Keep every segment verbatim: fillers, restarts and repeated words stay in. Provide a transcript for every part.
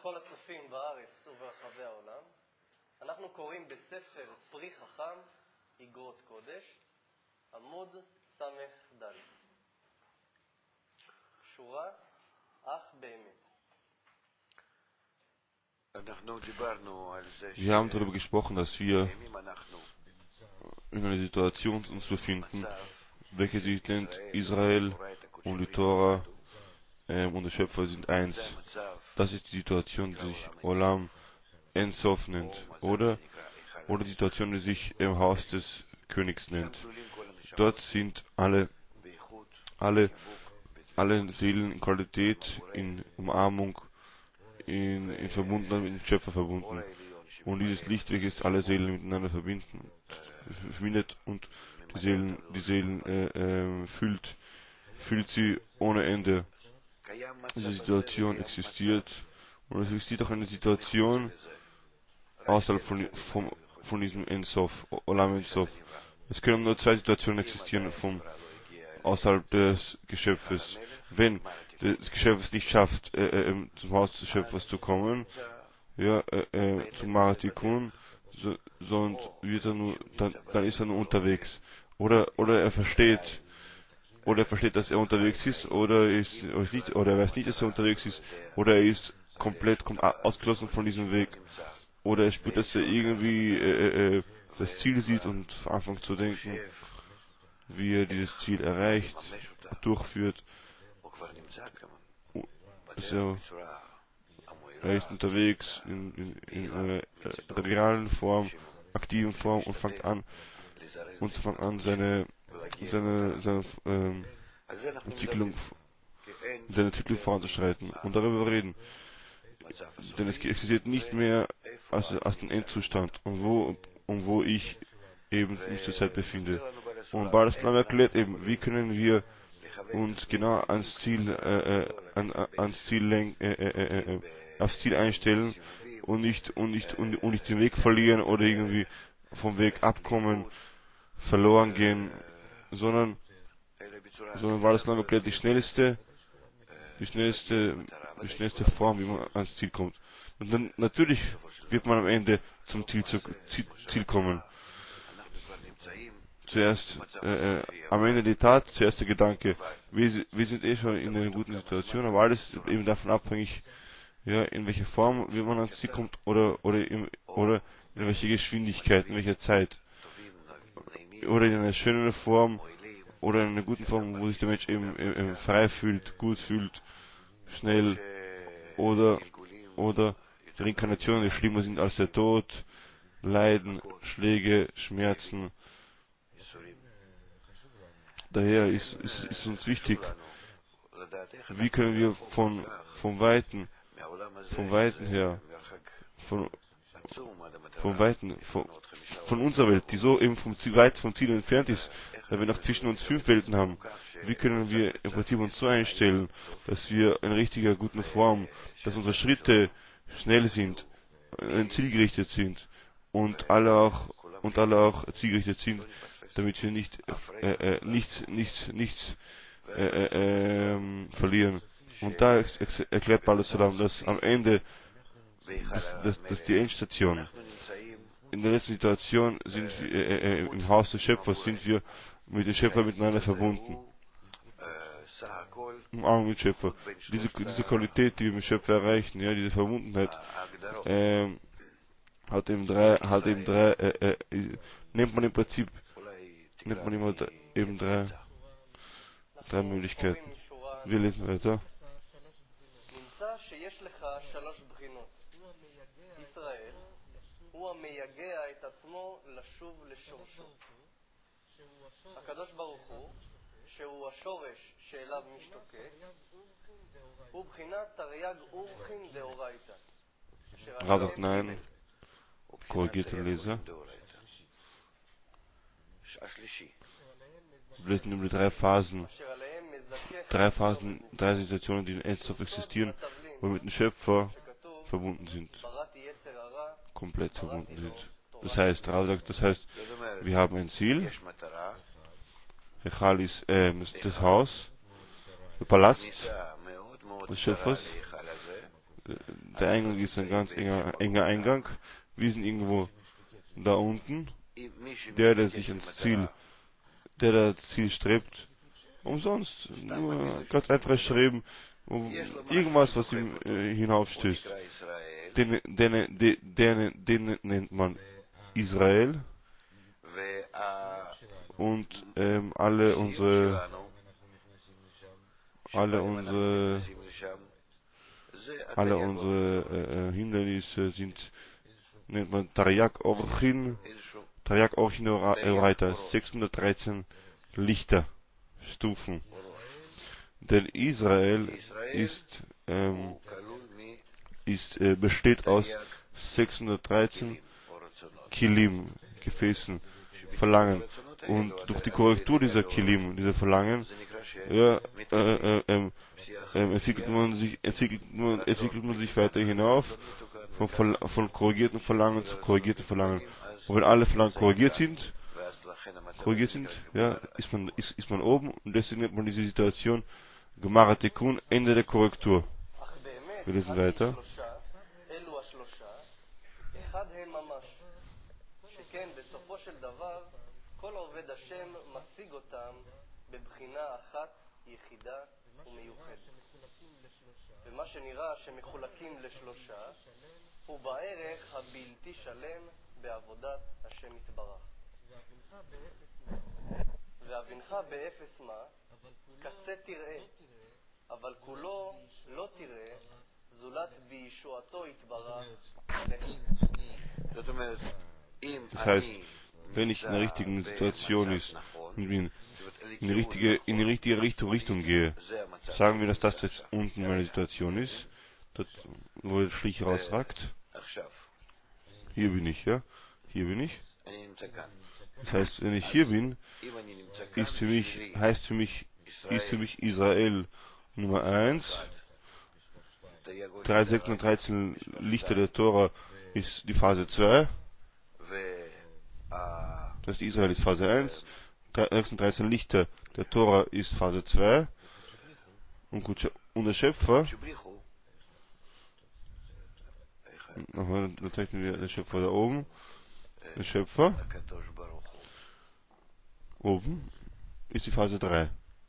לכל הצופים בארץ וברחבי העולם. אנחנו קוראים בספר פרי חכם, איגרות קודש, עמוד סמך ד'. שורה אך באמת. Wir haben darüber gesprochen, dass wir in einer Situation uns befinden, welche sich nennt Israel und die Tora ähm, und der Schöpfer sind eins. Das ist die Situation, die sich Olam Ein Sof nennt. Oder, oder die Situation, die sich im Haus des Königs nennt. Dort sind alle, alle, alle Seelen in Qualität, in Umarmung, in, in Verbundenheit mit dem Schöpfer verbunden. Und dieses Licht, welches alle Seelen miteinander verbinden, verbindet und die Seelen, die Seelen äh, äh, füllt, füllt sie ohne Ende. Diese Situation existiert und es existiert auch eine Situation außerhalb von, von, von diesem Ein Sof, Olam Ein Sof. Es können nur zwei Situationen existieren vom, außerhalb des Geschöpfes. Wenn das Geschöpf es nicht schafft, äh, äh, zum Haus des Schöpfers zu kommen, ja, äh, äh, zum Maratikun, so, so wird er nur, dann, dann ist er nur unterwegs. Oder, oder er versteht, oder er versteht, dass er unterwegs ist, oder er ist, oder, nicht, oder er weiß nicht, dass er unterwegs ist, oder er ist komplett kommt ausgeschlossen von diesem Weg, oder er spürt, dass er irgendwie äh, äh, das Ziel sieht und anfängt zu denken, wie er dieses Ziel erreicht, durchführt. Also, er ist unterwegs in, in, in einer äh, realen Form, aktiven Form und fängt an, und fängt an seine seine seine ähm, Entwicklung seine Entwicklung voranzuschreiten und darüber reden. Denn es existiert nicht mehr als, als den Endzustand und wo und wo ich eben mich zurzeit befinde. Und Baal Islam erklärt eben, wie können wir uns genau ans Ziel äh, an, ans Ziel lenk, äh, äh, äh, aufs Ziel einstellen und nicht und nicht und, und nicht den Weg verlieren oder irgendwie vom Weg abkommen, verloren gehen, sondern sondern Baal Islam erklärt die schnellste die schnellste die schnellste Form, wie man ans Ziel kommt. Und dann natürlich wird man am Ende zum Ziel, zu, Ziel, Ziel kommen. Zuerst äh, am Ende die Tat, zuerst der Gedanke. Wir, wir sind eh schon in einer guten Situation, aber alles ist eben davon abhängig, ja, in welcher Form, wie man ans Ziel kommt oder oder im, oder in welcher Geschwindigkeit, in welcher Zeit. Oder in einer schönen Form oder in einer guten Form, wo sich der Mensch eben, eben frei fühlt, gut fühlt, schnell, oder oder Reinkarnationen, die schlimmer sind als der Tod, Leiden, Schläge, Schmerzen. Daher ist, ist, ist uns wichtig, wie können wir von, von Weiten, von Weiten her, von, von Weiten, von, von unserer Welt, die so eben vom Ziel, weit vom Ziel entfernt ist, da wir noch zwischen uns fünf Welten haben, wie können wir im Prinzip uns so einstellen, dass wir in richtiger, guten Form, dass unsere Schritte schnell sind, zielgerichtet sind und alle auch, und alle auch zielgerichtet sind, damit wir nicht, äh, äh, nichts, nichts, nichts, äh, äh, äh, verlieren. Und da erklärt Baal Salam, dass am Ende, dass, dass, dass die Endstation, in der letzten Situation sind wir, äh, äh, im Haus des Schöpfers sind wir mit dem Schöpfer miteinander verbunden. Umarmung mit Schöpfer. Diese, diese Qualität, die wir mit Schöpfer erreichen, ja, diese Verbundenheit, ähm, hat eben drei, hat eben drei, äh, äh, nennt man im Prinzip, nennt man immer eben drei, drei Möglichkeiten. Wir lesen weiter. ישראל הוא המייגע את עצמו לשוב לשורשו. הקדוש ברוך הוא, שהוא השורש שאליו משתוקק, הוא בחינת תרי"ג אורחין דאורייתא. Radat nein, korrigiert der Leser. Wir lesen über die drei Phasen, drei Phasen, drei Situationen, die in Ein Sof existieren, wo wir mit dem Schöpfer verbunden sind, komplett verbunden sind. Das heißt, sagt, das heißt, wir haben ein Ziel, Echal ist äh, das Haus, der Palast des Schöpfers, der Eingang ist ein ganz enger, enger Eingang. Wir sind irgendwo da unten. Der, der sich ans Ziel, der, der das Ziel strebt, umsonst, nur ganz einfach schreiben, irgendwas, was ihm äh, hinaufstößt. Den, den, den, den, den nennt man Israel. Und ähm, alle unsere alle unsere alle unsere äh, Hindernisse sind, nennt man Tariaq Orchin, Tariaq Orchin Euraita, sechshundertdreizehn Lichterstufen. Denn Israel ist, ähm, ist äh, besteht aus sechshundertdreizehn Kilim, Gefäßen, Verlangen. Und durch die Korrektur dieser Kilim, dieser Verlangen, ja, äh, äh, äh, äh, entwickelt man sich, entwickelt man, entwickelt man sich weiter hinauf, von, von korrigierten Verlangen zu korrigierten Verlangen. Und wenn alle Verlangen korrigiert sind, korrigiert sind, ja, ist man, ist, ist man oben, und deswegen nennt man diese Situation Gemara Tikkun, Ende der Korrektur. Wir lesen weiter. שכן בסופו של דבר כל עובד השם משיג אותם בבחינה אחת יחידה ומיוחדת. ומה שנראה שמחולקים לשלושה הוא בערך הבלתי שלם בעבודת השם יתברך. ואבינך באפס מה, קצה תראה, אבל כולו לא תראה, זולת בישועתו יתברך. זאת אומרת, das heißt, wenn ich in der richtigen Situation ist und in, in, die richtige, in die richtige Richtung, Richtung gehe, sagen wir, dass das jetzt unten meine Situation ist, dort, wo der Schlich rausragt. Hier bin ich, ja? Hier bin ich. Das heißt, wenn ich hier bin, ist für mich, heißt für mich, ist für mich Israel Nummer eins. dreihundertsechsunddreizehn Lichter der Tora ist die Phase zwei. Das heißt, Israel ist Phase eins, sechsunddreizehn Lichter der Tora ist Phase zwei, und, gut, und der Schöpfer, nochmal, da zeichnen wir den Schöpfer da oben, der Schöpfer, oben, ist die Phase drei.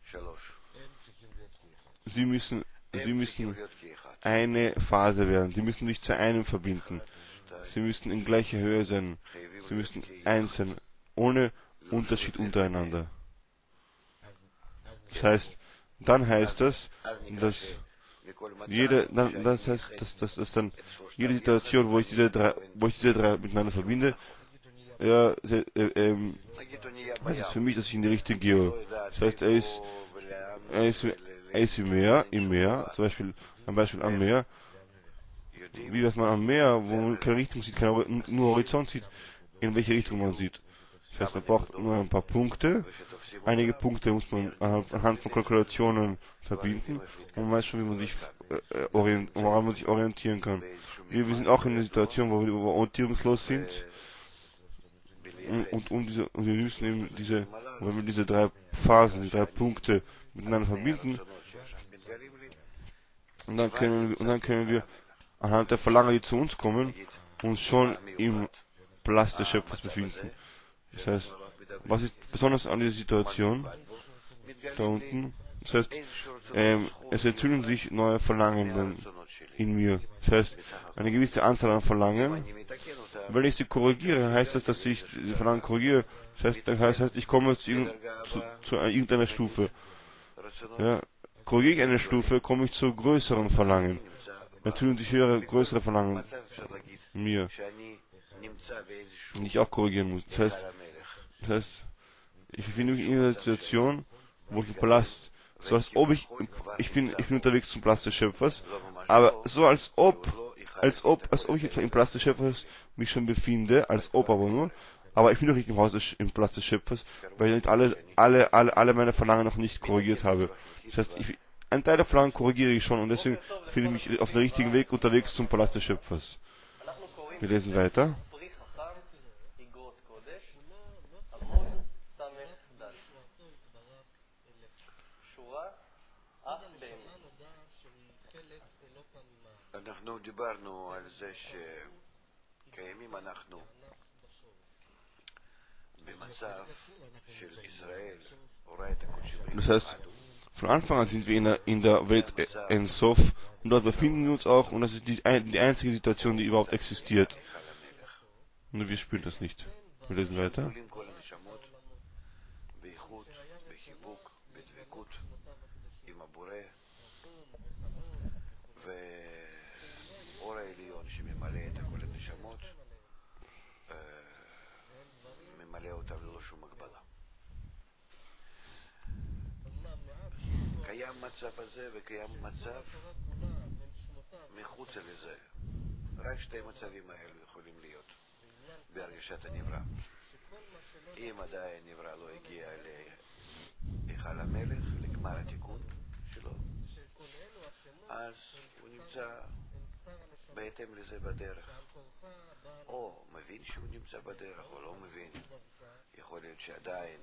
Sie müssen, sie müssen eine Phase werden, sie müssen sich zu einem verbinden. Sie müssten in gleicher Höhe sein. Sie müssten eins sein, ohne Unterschied untereinander. Das heißt, dann heißt das, dass jede, dann, das heißt, dass, dass, dass dann jede Situation, wo ich diese drei, wo ich diese drei miteinander verbinde, ja, äh, ähm, das ist für mich, dass ich in die Richtung gehe. Das heißt, er ist, er ist, er ist im Meer, im Meer, zum Beispiel, ein Beispiel am Meer. Wie das man am Meer, wo man keine Richtung sieht, keine, nur Horizont sieht, in welche Richtung man sieht. Das heißt, man braucht nur ein paar Punkte. Einige Punkte muss man anhand von Kalkulationen verbinden, und man weiß schon, wie man sich, äh, orient, woran man sich orientieren kann. Wir, wir sind auch in einer Situation, wo wir, wo wir orientierungslos sind, und, und, und, diese, und wir müssen eben diese, wenn wir diese drei Phasen, die drei Punkte miteinander verbinden, und dann können wir, und dann können wir anhand der Verlangen, die zu uns kommen, uns schon im Palast des Schöpfers befinden. Das heißt, was ist besonders an dieser Situation da unten? Das heißt, ähm, es entzünden sich neue Verlangen in mir. Das heißt, eine gewisse Anzahl an Verlangen. Wenn ich sie korrigiere, heißt das, dass ich diese Verlangen korrigiere. Das heißt, das heißt ich komme zu, zu, zu irgendeiner Stufe. Ja, korrigiere ich eine Stufe, komme ich zu größeren Verlangen. Natürlich sich höhere, größere Verlangen in mir, die ich auch korrigieren muss. Das heißt, das heißt, ich befinde mich in einer Situation, wo ich im Palast, so als ob ich, ich bin, ich bin unterwegs zum Palast des Schöpfers, aber so als ob, als ob, als ob ich im Palast des Schöpfers mich schon befinde, als ob aber nur, aber ich bin noch nicht im Haus des, im Palast des Schöpfers, weil ich nicht alle, alle, alle, alle meine Verlangen noch nicht korrigiert habe. Das heißt, ich, ein Teil der Verlangen korrigiere ich schon, und deswegen finde ich mich auf dem richtigen Weg unterwegs zum Palast des Schöpfers. Wir lesen weiter. Das heißt, von Anfang an sind wir in der, in der Welt Ein Sof und dort befinden wir uns auch und das ist die, die einzige Situation, die überhaupt existiert. Nur wir spüren das nicht. Wir lesen weiter. קיים מצב הזה וקיים מצב מחוץ לזה. רק שתי מצבים האלו יכולים להיות בהרגשת הנברא. אם עדיין נברא לא הגיע להיכל המלך, לגמר התיקון שלו, אז הוא נמצא בהתאם לזה בדרך. או מבין שהוא נמצא בדרך או לא מבין. יכול להיות שעדיין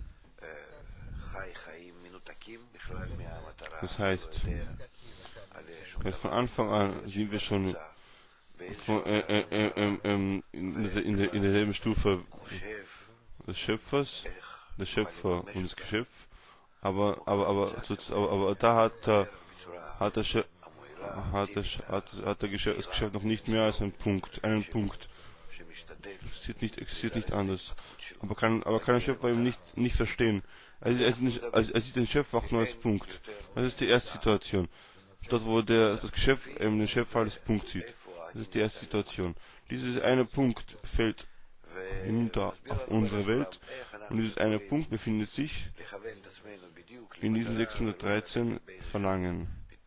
Das heißt, von Anfang an sind wir schon von, äh, äh, äh, äh, in, der, in, der, in derselben Stufe des Schöpfers, des Schöpfer und des Geschöpf, aber, aber, aber, aber, aber da hat, äh, hat, der, Schö hat, der, hat, hat der Geschöpf, das Geschöpf noch nicht mehr als einen Punkt, einen Punkt. Existiert nicht, existiert nicht anders. Aber kann, aber kann der Schöpfer eben nicht, nicht verstehen. Also, er, sieht, also, er sieht den Schöpfer auch nur als Punkt. Das ist die erste Situation. Dort, wo der, das Geschöpf eben den Schöpfer als Punkt sieht. Das ist die erste Situation. Dieser eine Punkt fällt hinunter auf unsere Welt und dieses eine Punkt befindet sich in diesen sechshundertdreizehn Verlangen.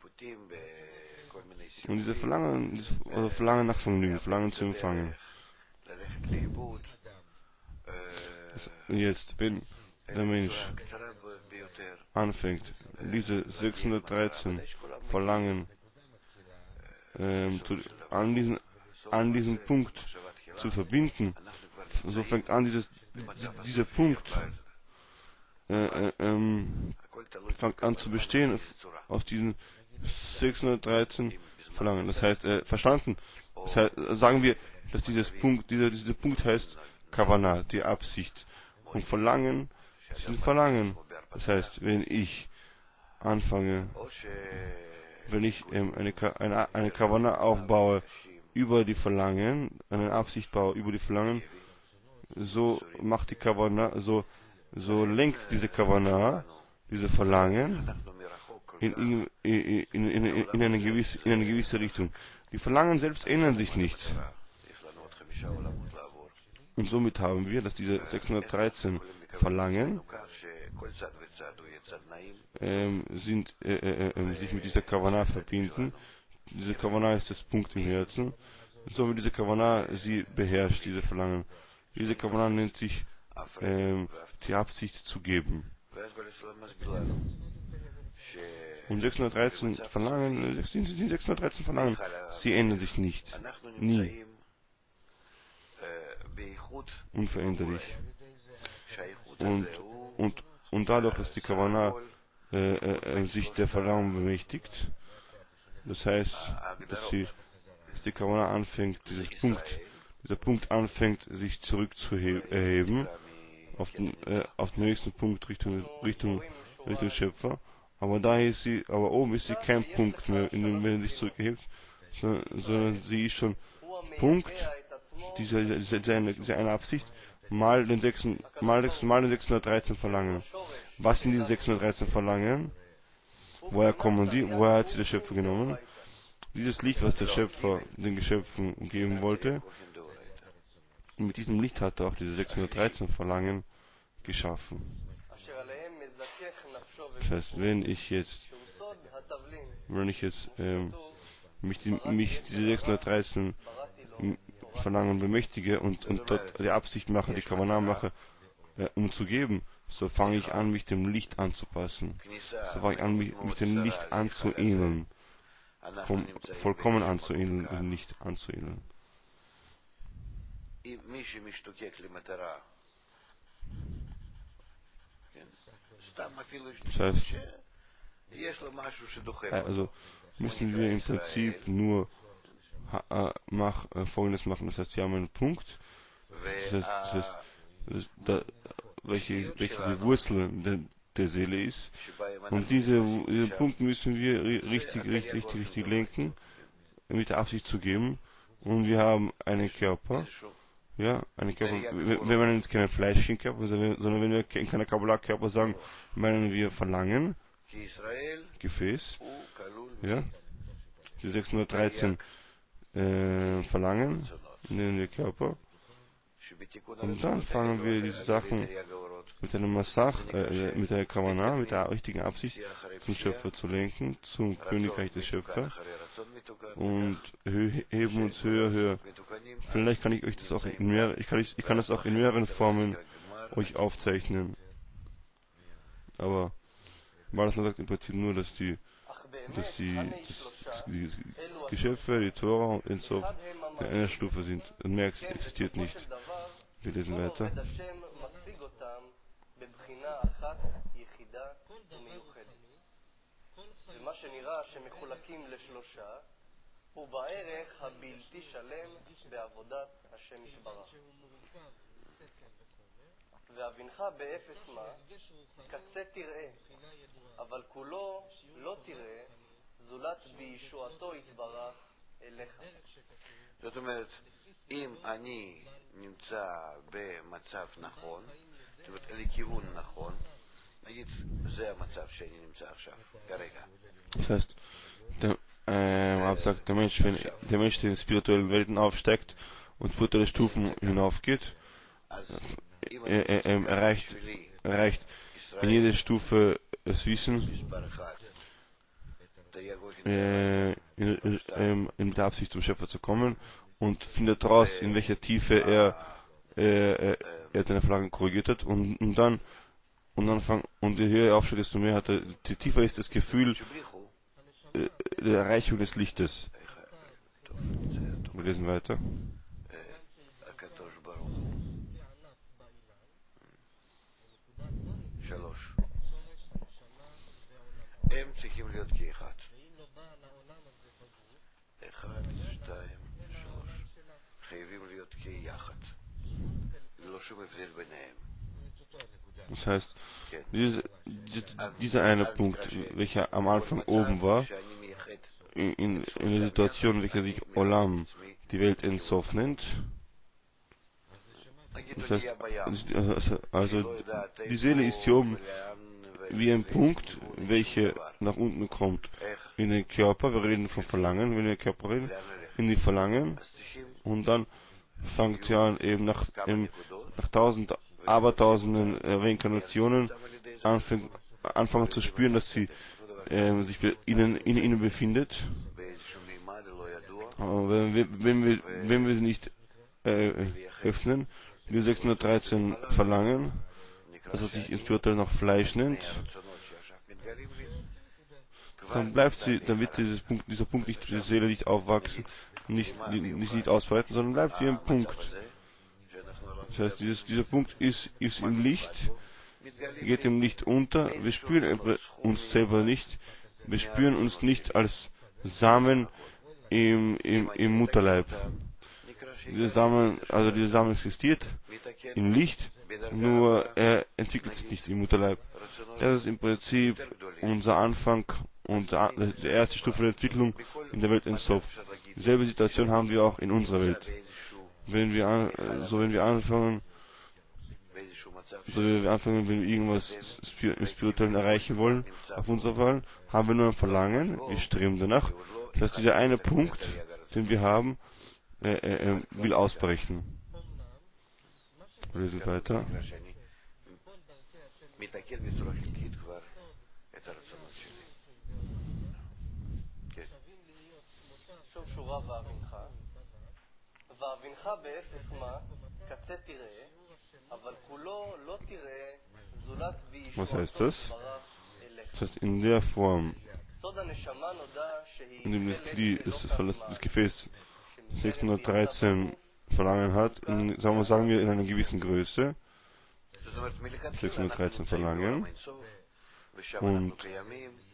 Und diese Verlangen, dieses, also Verlangen nach Vergnügen, Verlangen zu empfangen. Jetzt, wenn der Mensch anfängt, diese sechshundertdreizehn Verlangen ähm, zu, an, diesen, an diesen Punkt zu verbinden, so fängt an, dieses, dieser Punkt äh, äh, ähm, fängt an zu bestehen aus diesen sechshundertdreizehn Verlangen. Das heißt, äh, verstanden, das heißt, sagen wir, dass dieses Punkt, dieser, dieser Punkt heißt Kavanah, die Absicht. Und Verlangen sind Verlangen. Das heißt, wenn ich anfange, wenn ich ähm, eine, eine, eine Kavanah aufbaue über die Verlangen, eine Absicht baue über die Verlangen, so macht die Kavanah, so, so lenkt diese Kavanah, diese Verlangen in, in, in, in, in, in, eine gewisse, in eine gewisse Richtung. Die Verlangen selbst ändern sich nicht. Und somit haben wir, dass diese sechshundertdreizehn Verlangen ähm, sind, äh, äh, äh, sich mit dieser Kavanah verbinden. Diese Kavanah ist das Punkt im Herzen. Und somit diese Kavanah, sie beherrscht diese Verlangen. Diese Kavanah nennt sich ähm, die Absicht zu geben. Und sechshundertdreizehn Verlangen, sind die sechshundertdreizehn Verlangen, sie ändern sich nicht. Nie. Unveränderlich. Und, und, und dadurch, dass die Kavanah äh, äh, sich der Verlangen bemächtigt, das heißt, dass, sie, dass die Kavanah anfängt, dieses Punkt, dieser Punkt anfängt, sich zurückzuerheben auf den, äh, auf den nächsten Punkt Richtung, Richtung, Richtung Schöpfer. Aber da ist sie, aber oben ist sie kein Punkt mehr, in dem wenn sie sich zurückerhebt, sondern, sondern sie ist schon Punkt, diese, diese, diese, diese eine Absicht, mal den, sechs, mal, mal den sechshundertdreizehn Verlangen. Was sind diese sechshundertdreizehn Verlangen? Woher kommen die? Woher hat sie der Schöpfer genommen? Dieses Licht, was der Schöpfer den Geschöpfen geben wollte, und mit diesem Licht hat er auch diese sechshundertdreizehn Verlangen geschaffen. Das heißt, wenn ich jetzt, wenn ich jetzt ähm, mich, die, mich diese sechshundertdreizehn Verlangen bemächtige und, und dort die Absicht mache, die Kavanah mache, äh, um zu geben, so fange ich an, mich dem Licht anzupassen. So fange ich an, mich, mich dem Licht anzuähneln. Vom, vollkommen anzuähneln, dem Licht anzuähneln. Das heißt, Also müssen wir im Prinzip nur ha, mach, äh, Folgendes machen. Das heißt, wir haben einen Punkt, das heißt, das heißt, das, da, welche, welche die Wurzel der, der Seele ist. Und diese, diesen Punkt müssen wir richtig, richtig, richtig, richtig lenken, mit der Absicht zu geben. Und wir haben einen Körper, ja, einen Körper, wenn man jetzt keinen fleischlichen Körper, sondern wenn wir in keiner Kabbalah-Körper sagen, meinen wir Verlangen, Gefäß, ja, die sechshundertdreizehn äh, Verlangen nennen wir Körper. Und dann fangen wir diese Sachen mit einem Massach, äh, mit der Kavanah, mit der richtigen Absicht zum Schöpfer zu lenken, zum Königreich des Schöpfers und heben uns höher, höher. Vielleicht kann ich euch das auch in mehr, ich kann, ich, ich kann das auch in mehreren Formen euch aufzeichnen. Aber Balas sagt im Prinzip nur, dass die, dass die, dass die Geschöpfe, die Tora und Ensof in einer Stufe sind. Und mehr existiert nicht. Wir lesen weiter. ומה שנראה שמחולקים לשלושה הוא בערך הבלתי שלם בעבודת השם יתברך. והבינך באפס מה, קצה תראה, אבל כולו לא תראה, זולת בישועתו יתברך אליך. זאת אומרת, אם אני נמצא במצב נכון, זאת אומרת, לכיוון נכון, נגיד, זה המצב שאני נמצא עכשיו, כרגע. Das heißt, der, äh, Rav sagt, der Mensch, wenn der Mensch in den spirituellen Welten aufsteigt und spirituelle Stufen hinaufgeht, er, er, er erreicht, erreicht in jeder Stufe das Wissen, äh, in, in, in der Absicht zum Schöpfer zu kommen und findet raus, in welcher Tiefe er, äh, er seine Flaggen korrigiert hat und, und dann und dann fang, und je höher er aufsteigt, desto mehr hat er, je tiefer ist das Gefühl äh, der Erreichung des Lichtes. Wir lesen weiter. הם צריכים להיות כאחד. אחד, שתיים, שלוש. חייבים להיות כיחד. ללא שום הבדל ביניהם. Das heißt, diese, dieser eine Punkt, welcher am Anfang oben war, in, in, in der Situation, welcher sich Olam, die Welt Ensof nennt, das heißt, also die Seele ist hier oben wie ein Punkt, welcher nach unten kommt in den Körper, wir reden von Verlangen, wenn wir den Körper reden, in die Verlangen, und dann fängt sie an, eben nach, eben nach tausend Abertausenden äh, Reinkarnationen anfängt, anfangen zu spüren, dass sie äh, sich in, in ihnen befindet. Aber wenn wir, wenn wir, wenn wir sie nicht äh, öffnen, die sechshundertdreizehn Verlangen, das was sich spirituell noch Fleisch nennt, dann bleibt sie, dann wird dieses Punkt, dieser Punkt nicht, die Seele nicht aufwachsen, nicht, nicht, nicht ausbreiten, sondern bleibt wie ein Punkt. Das heißt, dieses, dieser Punkt ist, ist im Licht, geht im Licht unter, wir spüren uns selber nicht, wir spüren uns nicht als Samen im, im, im Mutterleib. Dieser Samen, also dieser Samen existiert im Licht, nur er entwickelt sich nicht im Mutterleib. Das ist im Prinzip unser Anfang und die erste Stufe der Entwicklung in der Welt Ensof. Dieselbe Situation haben wir auch in unserer Welt. Wenn wir an, so wenn wir anfangen, so wenn wir anfangen, wenn wir irgendwas im Spirituellen erreichen wollen, auf unserer Fall, haben wir nur ein Verlangen, wir streben danach. Das heißt, dieser eine Punkt, den wir haben, äh, äh, will ausbrechen. Wir lesen weiter. ואבינך באפס מה, קצה תראה, אבל כולו לא תראה, זולת בישועתו יתברך אליך. Das heißt, in der Form, סוד הנשמה נודע שהיא in dem das, Glied, das, das Gefäß sechshundertdreizehn Verlangen hat, in, sagen, wir, sagen wir in einer gewissen Größe, sechshundertdreizehn Verlangen, und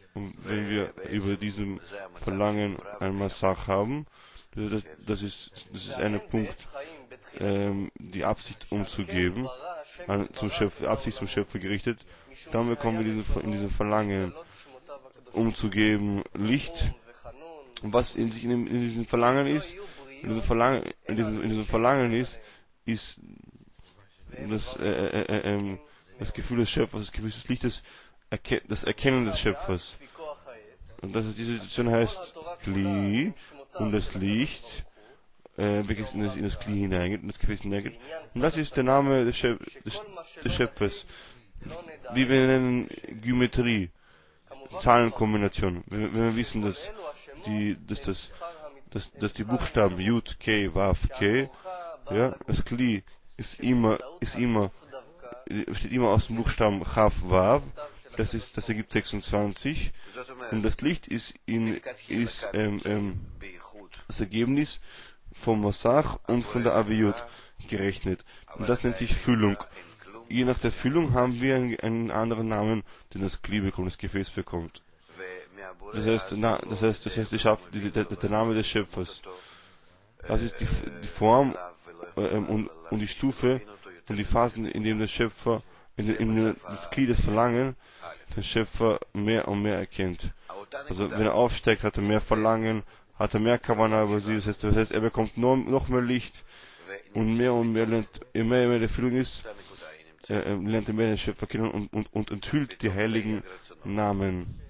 Und wenn wir über diesem Verlangen ein Masach haben, das, das, ist, das ist ein Punkt, ähm, die Absicht umzugeben, an, zum Schöpfer, Absicht zum Schöpfer gerichtet. Dann bekommen wir diesen, in diesem Verlangen umzugeben Licht. Und was in, sich in, dem, in diesem Verlangen ist, in diesem Verlangen, in diesem, in diesem Verlangen ist, ist das, äh, äh, äh, das Gefühl des Schöpfers, das Gefühl des Lichtes, das Erkennen des Schöpfers. Und das ist, diese Situation heißt Kli, und das Licht, äh, welches in das, in das Kli hineingeht, in das Gefäß hineingeht. Und das ist der Name des, Schöp des, des Schöpfers. Wie wir nennen Geometrie, Zahlenkombination. Wenn, wenn wir wissen, dass die, dass das, dass, dass die Buchstaben Yud, K, Vav, K, ja, das Kli ist immer, ist immer, besteht immer aus dem Buchstaben Chav, Vav. Das ist, das ergibt sechsundzwanzig. Und das Licht ist in, ist, ähm, ähm, das Ergebnis vom Masach und von der Aviyut gerechnet. Und das nennt sich Füllung. Je nach der Füllung haben wir einen, einen anderen Namen, den das Kli bekommt, das Gefäß bekommt. Das heißt, na, das heißt, das heißt, ich habe die, der, der Name des Schöpfers. Das ist die, die Form äh, und, und die Stufe und die Phasen, in denen der Schöpfer, in, in, in das Kli des Verlangen, den Schöpfer mehr und mehr erkennt. Also wenn er aufsteigt, hat er mehr Verlangen, hat er mehr Kavanah über sie. Das heißt, das heißt er bekommt noch, noch mehr Licht und mehr und mehr lernt, je mehr, je mehr der Füllung ist, äh, lernt er mehr den Schöpfer kennen und, und, und enthüllt die heiligen Namen.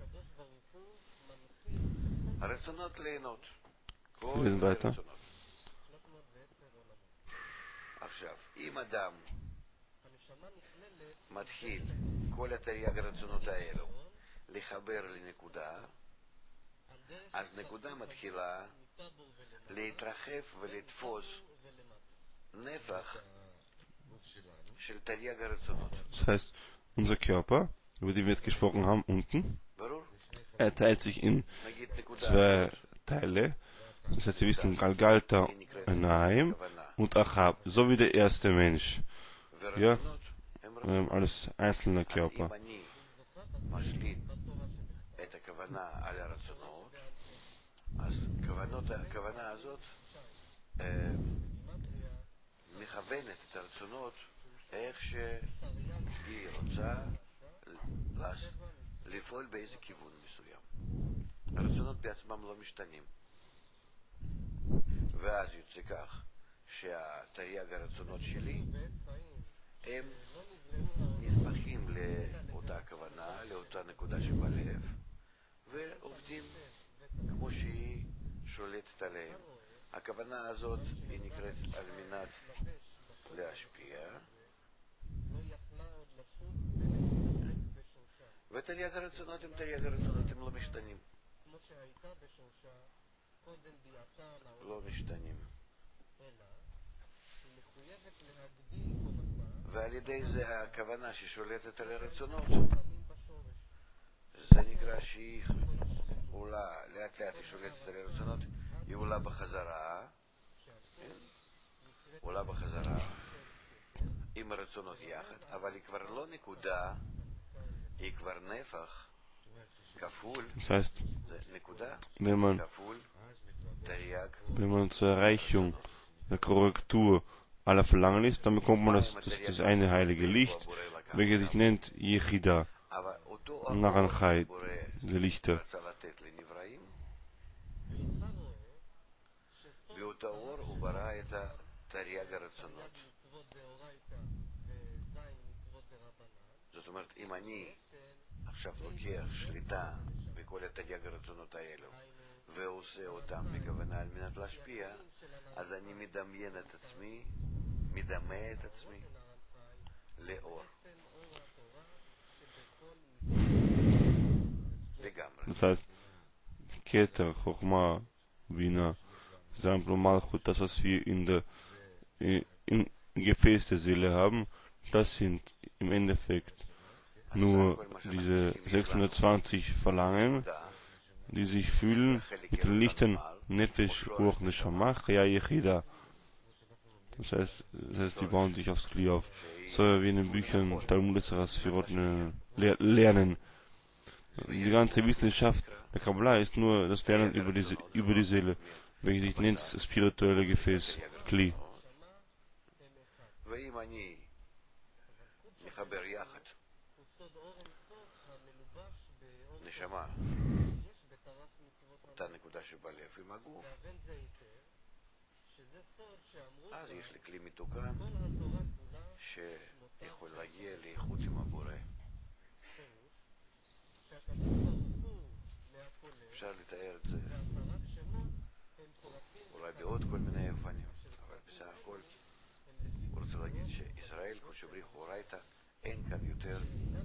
Wir lesen weiter. מתחיל כל התרי"ג הרצונות האלו לחבר לנקודה, אז נקודה מתחילה להתרחב ולתפוס נפח של תרי"ג הרצונות. Das heißt, unser Körper, über den wir jetzt gesprochen haben, unten, er teilt sich in zwei Teile. Das heißt, wir wissen Galgalta, Naim und Achab, so wie der erste Mensch. Ja, ähm, alles einzelne Körper. מכוונת את הרצונות איך שהיא רוצה לפעול באיזה כיוון מסוים. הרצונות בעצמם לא משתנים. ואז יוצא כך שהתרי"ג הרצונות שלי הם נסמכים לאותה הכוונה, לאותה נקודה שבלב, ועובדים כמו שהיא שולטת עליהם. הכוונה הזאת היא נקראת על מנת להשפיע, ותרי"ג הרצונות הם תרי"ג הרצונות, הם לא משתנים. לא משתנים. ועל ידי זה הכוונה ששולטת על הרצונות, זה נקרא שהיא עולה, לאט לאט היא שולטת על הרצונות, היא עולה בחזרה, עולה בחזרה עם הרצונות יחד, אבל היא כבר לא נקודה, היא כבר נפח כפול, זה נקודה כפול תרי"ג. Wenn man zur Erreichung der Korrektur aller Verlangen ist, dann bekommt man das, das, das eine heilige Licht, welches sich nennt Yechida, Naranchai, diese Lichter. זאת אומרת, אם אני עכשיו לוקח שליטה בכל התרי"ג הרצונות האלו ועושה אותם בכוונה על מנת להשפיע, אז אני מדמיין את עצמי, מדמה את עצמי לאור. לגמרי. Das heißt, Keter, Chochma, Bina, Samplo, Malchut, das was wir in der, im Gefäß der Seele haben, das sind im Endeffekt nur diese sechshundertzwanzig Verlangen, die sich fühlen mit den Lichtern Nefesh, Ruach, Neshama, Chaya, Yechida. Das heißt, das heißt, die bauen sich aufs Kli auf. So wie in den Büchern Talmud Esra Sfirot lernen. Die ganze Wissenschaft der Kabbalah ist nur das Lernen über die, über die Seele, welche sich nennt das spirituelle Gefäß, Kli. נשמה, אותה נקודה שבלב עם הגוף, אז יש לי כלי מתוקן שיכול להגיע לאיכות עם הבורא. אפשר לתאר את זה אולי בעוד כל מיני אופנים, אבל בסך הכל הוא רוצה להגיד שישראל, כמו שבריחו אורייתא, אין כאן יותר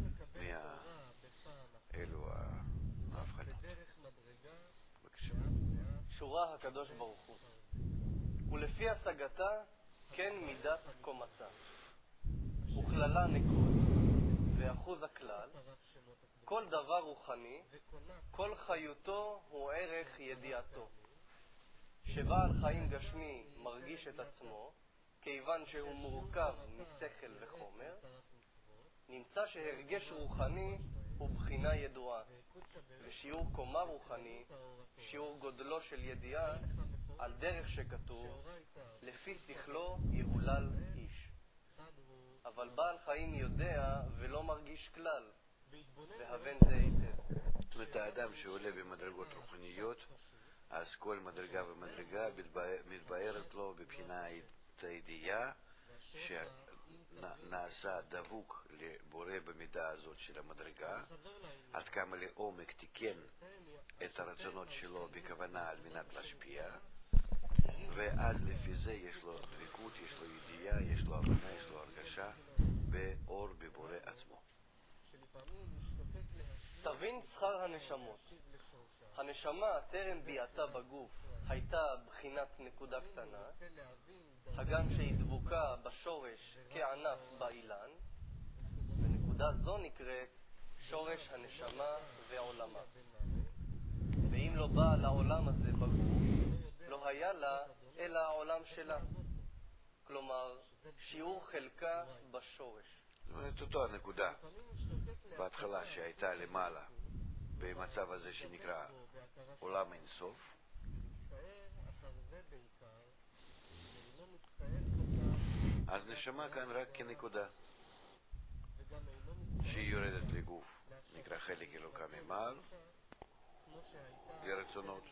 מאלו ההבחנות. בבקשה. שורה הקדוש ברוך הוא, ולפי השגתה כן מידת קומתה, וכללה נקוד ואחוז הכלל, כל דבר רוחני, כל חיותו הוא ערך ידיעתו. שבעל חיים גשמי מרגיש את עצמו, כיוון שהוא מורכב משכל וחומר, נמצא שהרגש רוחני הוא בחינה ידועה, ושיעור קומה רוחני, שיעור גודלו של ידיעה, על דרך שכתוב, לפי שכלו יהולל איש. אבל בעל חיים יודע ולא מרגיש כלל, והבן זה היטב. זאת אומרת, האדם שעולה במדרגות רוחניות, אז כל מדרגה ומדרגה מתבארת לו בבחינת הידיעה שנעשה דבוק לבורא במידה הזאת של המדרגה, עד כמה לעומק תיקן את הרצונות שלו בכוונה על מנת להשפיע, ואז לפי זה יש לו דבקות, יש לו ידיעה, יש לו הבנה, יש לו הרגשה באור בבורא עצמו. תבין שכר הנשמות. הנשמה טרם ביאתה בגוף הייתה בחינת נקודה קטנה, הגם שהיא דבוקה בשורש כענף באילן, ונקודה זו נקראת שורש הנשמה ועולמה. ואם לא באה לעולם הזה בגוף, לא היה לה אלא העולם שלה. כלומר, שיעור חלקה בשורש. זאת אומרת, אותו הנקודה בהתחלה שהייתה למעלה במצב הזה שנקרא עולם אינסוף, אז נשמה כאן רק כנקודה שהיא יורדת לגוף, נקרא חלק אלוקה ממעל לרצונות.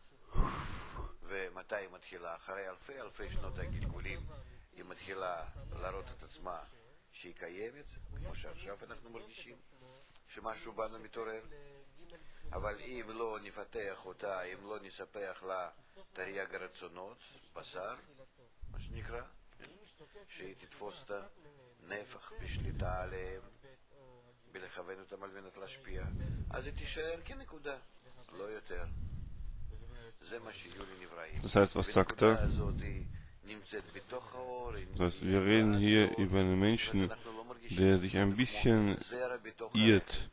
ומתי היא מתחילה? אחרי אלפי אלפי שנות הגלגולים היא מתחילה להראות את עצמה שהיא קיימת, כמו שעכשיו אנחנו מרגישים שמשהו בנו מתעורר. אבל אם לא נפתח אותה, אם לא נספח לה תרי"ג הרצונות, בשר, מה שנקרא, שהיא תתפוס את הנפח בשליטה עליהם, בלכוון אותם על מנת להשפיע, אז היא תישאר כנקודה, לא יותר. זה מה שיהיו לנבראים. Das heißt, was sagt er? Das, wir reden hier über einen Menschen, der sich ein bisschen irrt,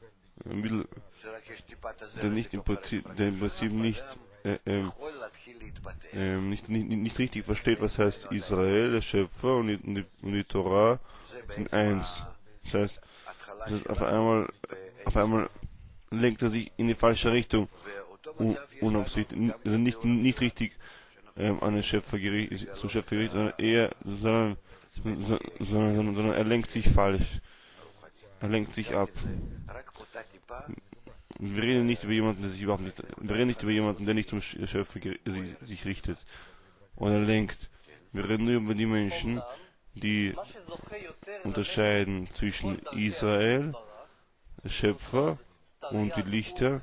der nicht im Prinzip, der im Prinzip nicht, äh, äh, äh, nicht, nicht, nicht richtig versteht, was heißt Israel, der Schöpfer und die, und die, und die Torah sind eins. Das heißt, das ist auf einmal, auf einmal lenkt er sich in die falsche Richtung, unabsichtlich, also nicht, nicht richtig ähm, an den Schöpfer gerichtet, zum Schöpfer gerichtet, sondern eher, sondern, sondern, sondern, sondern er lenkt sich falsch. Er lenkt sich ab. Wir reden nicht über jemanden, der sich überhaupt nicht, wir reden nicht über jemanden, der nicht zum Schöpfer sich, sich richtet und er lenkt. Wir reden nur über die Menschen, die unterscheiden zwischen Israel, der Schöpfer, und die Lichter.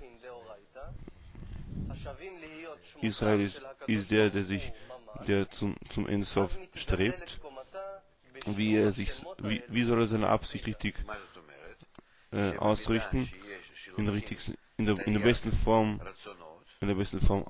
Israel ist, ist der, der sich, der zum, zum Ensof strebt. Wie er sich, wie, wie soll er seine Absicht richtig äh, ausrichten? In der richtigsten, in der, in der besten Form, in der besten Form.